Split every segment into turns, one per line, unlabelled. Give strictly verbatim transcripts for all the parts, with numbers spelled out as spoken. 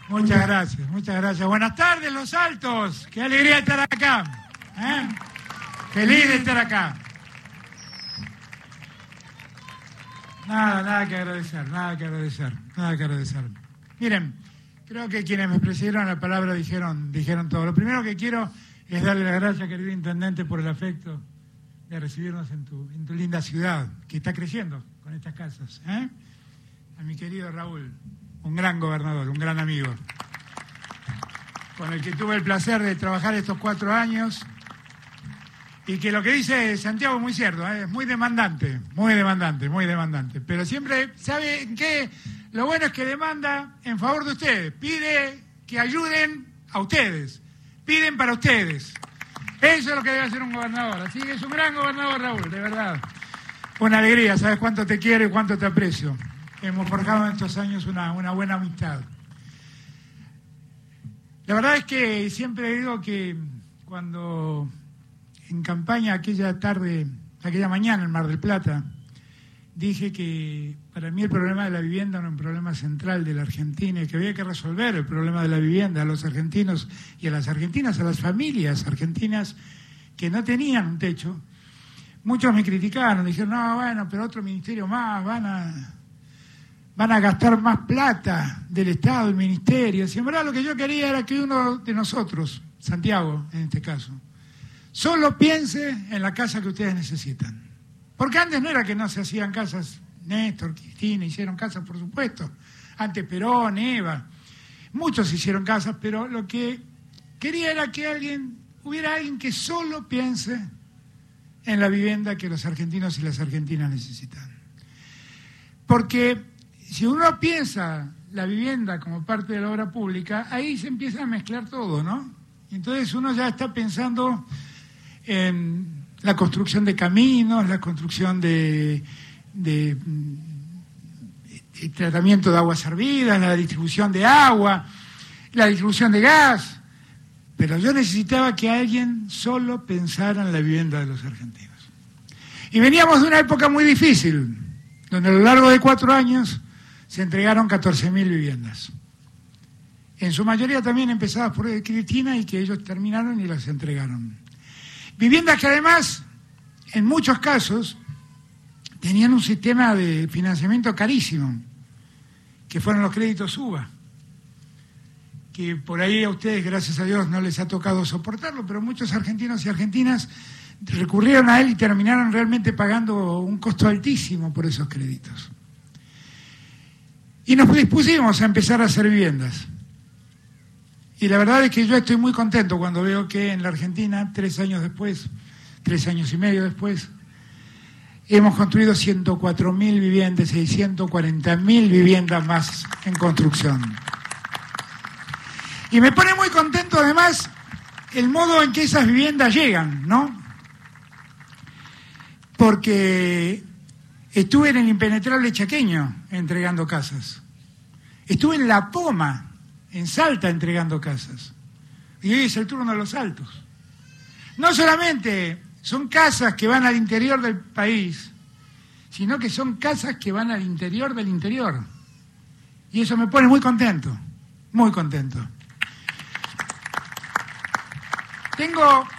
Muchas gracias, muchas gracias. Buenas tardes, Los Altos. Qué alegría estar acá. ¿eh? Feliz de estar acá. Nada, nada que agradecer, nada que agradecer, nada que agradecer. Miren, creo que quienes me precedieron la palabra dijeron, dijeron todo. Lo primero que quiero es darle las gracias, querido intendente, por el afecto de recibirnos en tu, en tu linda ciudad, que está creciendo con estas casas. ¿eh? A mi querido Raúl, un gran gobernador, un gran amigo, con el que tuve el placer de trabajar estos cuatro años, y que lo que dice Santiago es muy cierto, ¿eh? es muy demandante, muy demandante, muy demandante, pero siempre, ¿sabe qué? Lo bueno es que demanda en favor de ustedes, pide que ayuden a ustedes, piden para ustedes. Eso es lo que debe hacer un gobernador, así que es un gran gobernador, Raúl, de verdad. Una alegría, sabes cuánto te quiero y cuánto te aprecio. Hemos forjado en estos años una, una buena amistad. La verdad es que siempre digo que cuando en campaña aquella tarde, aquella mañana en Mar del Plata, dije que para mí el problema de la vivienda era un problema central de la Argentina y que había que resolver el problema de la vivienda a los argentinos y a las argentinas, a las familias argentinas que no tenían un techo. Muchos me criticaron, dijeron, no, bueno, pero otro ministerio más, van a... van a gastar más plata del Estado, del Ministerio. Si en verdad lo que yo quería era que uno de nosotros, Santiago en este caso, solo piense en la casa que ustedes necesitan. Porque antes no era que no se hacían casas, Néstor, Cristina, hicieron casas, por supuesto. Antes Perón, Eva, muchos hicieron casas, pero lo que quería era que alguien, hubiera alguien que solo piense en la vivienda que los argentinos y las argentinas necesitan. Porque si uno piensa la vivienda como parte de la obra pública, ahí se empieza a mezclar todo, ¿no? Entonces uno ya está pensando en la construcción de caminos, la construcción de, de, de tratamiento de aguas servidas, la distribución de agua, la distribución de gas. Pero yo necesitaba que alguien solo pensara en la vivienda de los argentinos. Y veníamos de una época muy difícil, donde a lo largo de cuatro años se entregaron catorce mil viviendas. En su mayoría también empezadas por Cristina y que ellos terminaron y las entregaron. Viviendas que además, en muchos casos, tenían un sistema de financiamiento carísimo, que fueron los créditos U B A, que por ahí a ustedes, gracias a Dios, no les ha tocado soportarlo, pero muchos argentinos y argentinas recurrieron a él y terminaron realmente pagando un costo altísimo por esos créditos. Y nos dispusimos a empezar a hacer viviendas. Y la verdad es que yo estoy muy contento cuando veo que en la Argentina, tres años después, tres años y medio después, hemos construido ciento cuatro mil viviendas y ciento cuarenta mil viviendas más en construcción. Y me pone muy contento además el modo en que esas viviendas llegan, ¿no? Porque estuve en el impenetrable chaqueño entregando casas. Estuve en La Poma, en Salta, entregando casas. Y hoy es el turno de Los Altos. No solamente son casas que van al interior del país, sino que son casas que van al interior del interior. Y eso me pone muy contento, muy contento. Tengo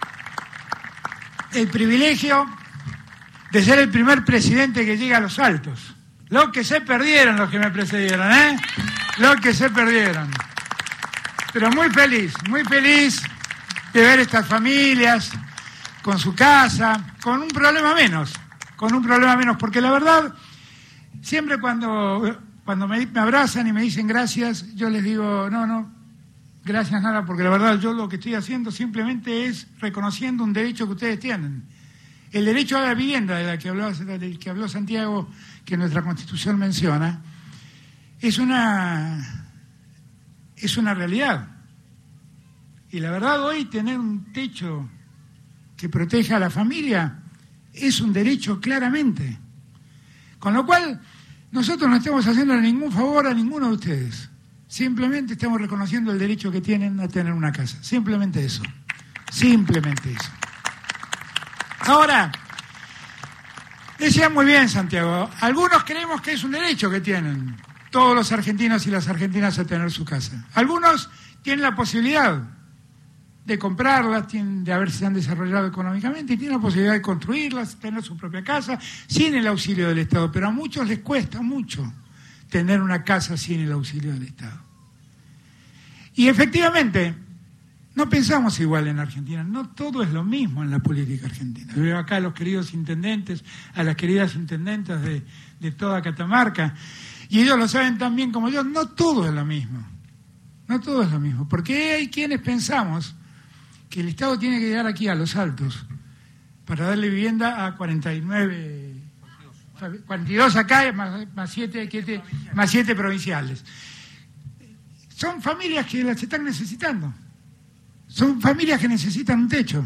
el privilegio de ser el primer presidente que llega a Los Altos. Lo que se perdieron los que me precedieron, ¿eh? Lo que se perdieron. Pero muy feliz, muy feliz de ver estas familias con su casa, con un problema menos, con un problema menos, porque la verdad, siempre cuando, cuando me, me abrazan y me dicen gracias, yo les digo, no, no, gracias nada, porque la verdad yo lo que estoy haciendo simplemente es reconociendo un derecho que ustedes tienen. El derecho a la vivienda, de la que habló, del que habló Santiago, que nuestra Constitución menciona, es una, es una realidad. Y la verdad, hoy tener un techo que proteja a la familia es un derecho claramente. Con lo cual, nosotros no estamos haciendo ningún favor a ninguno de ustedes. Simplemente estamos reconociendo el derecho que tienen a tener una casa. Simplemente eso. Simplemente eso. Ahora, decía muy bien Santiago, algunos creemos que es un derecho que tienen. todos los argentinos y las argentinas a tener su casa. Algunos tienen la posibilidad de comprarlas, tienen, de haberse han desarrollado económicamente y tienen la posibilidad de construirlas, tener su propia casa, sin el auxilio del Estado. Pero a muchos les cuesta mucho tener una casa sin el auxilio del Estado. Y efectivamente, no pensamos igual en Argentina, no todo es lo mismo en la política argentina. Veo acá a los queridos intendentes, a las queridas intendentas de, de toda Catamarca, y ellos lo saben tan bien como yo, no todo es lo mismo, no todo es lo mismo, porque hay quienes pensamos que el Estado tiene que llegar aquí a Los Altos para darle vivienda a cuarenta y nueve, cuarenta y dos acá, más, más, siete, siete, más siete provinciales. Son familias que las están necesitando. Son familias que necesitan un techo.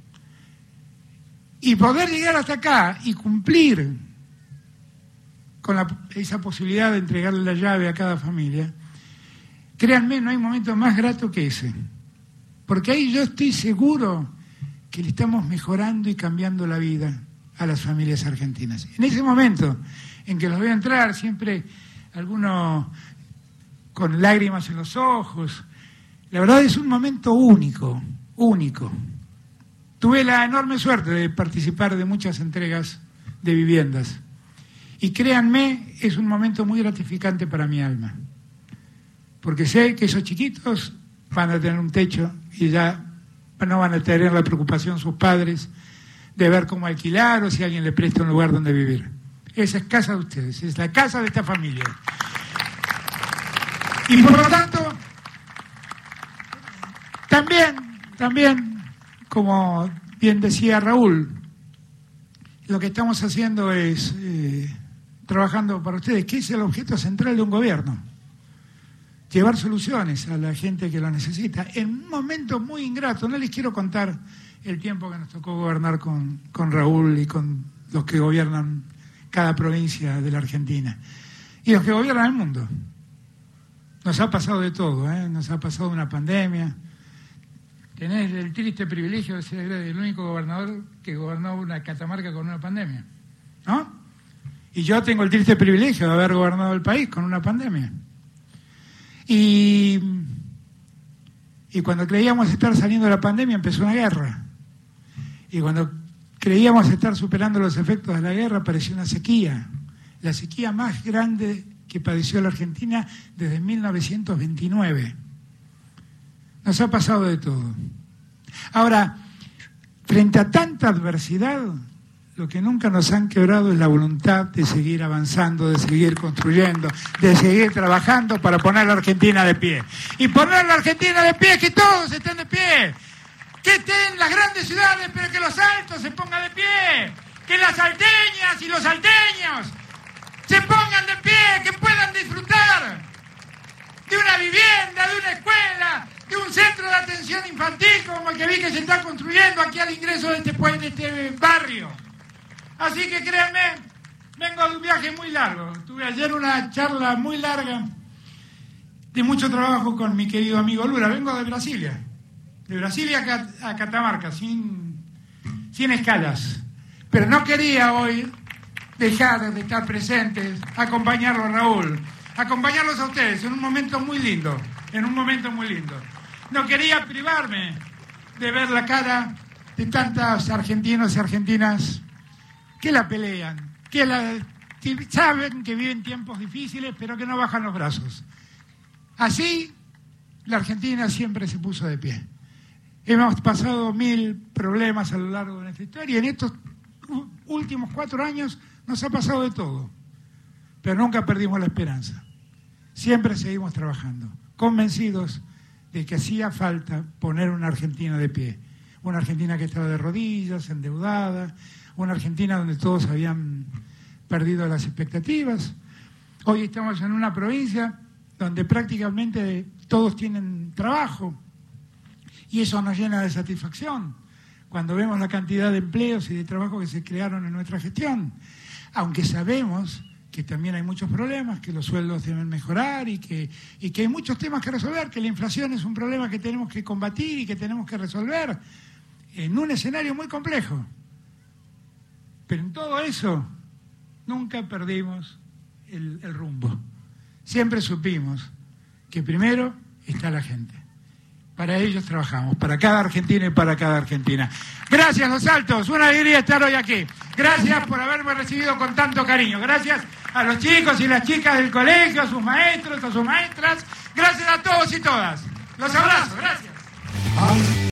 Y poder llegar hasta acá y cumplir con la, esa posibilidad de entregarle la llave a cada familia, créanme, no hay momento más grato que ese. Porque ahí yo estoy seguro que le estamos mejorando y cambiando la vida a las familias argentinas. En ese momento en que los veo entrar, siempre algunos con lágrimas en los ojos, la verdad es un momento único, único. Tuve la enorme suerte de participar de muchas entregas de viviendas. Y créanme, es un momento muy gratificante para mi alma. Porque sé que esos chiquitos van a tener un techo y ya no van a tener la preocupación sus padres de ver cómo alquilar o si alguien le presta un lugar donde vivir. Esa es casa de ustedes, es la casa de esta familia. Y por lo tanto, también, también, como bien decía Raúl, lo que estamos haciendo es eh, trabajando para ustedes, que es el objeto central de un gobierno. Llevar soluciones a la gente que lo necesita. En un momento muy ingrato, no les quiero contar el tiempo que nos tocó gobernar con, con Raúl y con los que gobiernan cada provincia de la Argentina. Y los que gobiernan el mundo. Nos ha pasado de todo, ¿eh? Nos ha pasado una pandemia. Tenés el triste privilegio de ser el único gobernador que gobernó una Catamarca con una pandemia, ¿no? Y yo tengo el triste privilegio de haber gobernado el país con una pandemia. Y, y cuando creíamos estar saliendo de la pandemia empezó una guerra. Y cuando creíamos estar superando los efectos de la guerra apareció una sequía. La sequía más grande que padeció la Argentina desde mil novecientos veintinueve. Nos ha pasado de todo. Ahora, frente a tanta adversidad, lo que nunca nos han quebrado es la voluntad de seguir avanzando, de seguir construyendo, de seguir trabajando para poner la Argentina de pie. Y poner la Argentina de pie es que todos estén de pie. Que estén las grandes ciudades, pero que los altos se pongan de pie. Que las salteñas y los salteños se pongan de pie, que puedan disfrutar de una vivienda, de una escuela, de un centro de atención infantil como el que vi que se está construyendo aquí al ingreso de este, de este barrio. Así que créanme, vengo de un viaje muy largo. Tuve ayer una charla muy larga de mucho trabajo con mi querido amigo Lula. Vengo de Brasilia, de Brasilia a Catamarca, sin, sin escalas. Pero no quería hoy dejar de estar presentes, acompañarlo a Raúl, acompañarlos a ustedes en un momento muy lindo, en un momento muy lindo. No quería privarme de ver la cara de tantos argentinos y argentinas que la pelean, que la, que saben que viven tiempos difíciles, pero que no bajan los brazos. Así, la Argentina siempre se puso de pie. Hemos pasado mil problemas a lo largo de nuestra historia y en estos últimos cuatro años nos ha pasado de todo, pero nunca perdimos la esperanza. Siempre seguimos trabajando, convencidos de que hacía falta poner una Argentina de pie. Una Argentina que estaba de rodillas, endeudada, una Argentina donde todos habían perdido las expectativas. Hoy estamos en una provincia donde prácticamente todos tienen trabajo y eso nos llena de satisfacción cuando vemos la cantidad de empleos y de trabajo que se crearon en nuestra gestión. Aunque sabemos que también hay muchos problemas, que los sueldos deben mejorar y que, y que hay muchos temas que resolver, que la inflación es un problema que tenemos que combatir y que tenemos que resolver en un escenario muy complejo. Pero en todo eso nunca perdimos el, el rumbo. siempre supimos que primero está la gente. Para ellos trabajamos, para cada argentino y para cada argentina. Gracias, Los Altos, una alegría estar hoy aquí. Gracias por haberme recibido con tanto cariño. Gracias a los chicos y las chicas del colegio, a sus maestros, a sus maestras. Gracias a todos y todas. Los abrazo, gracias.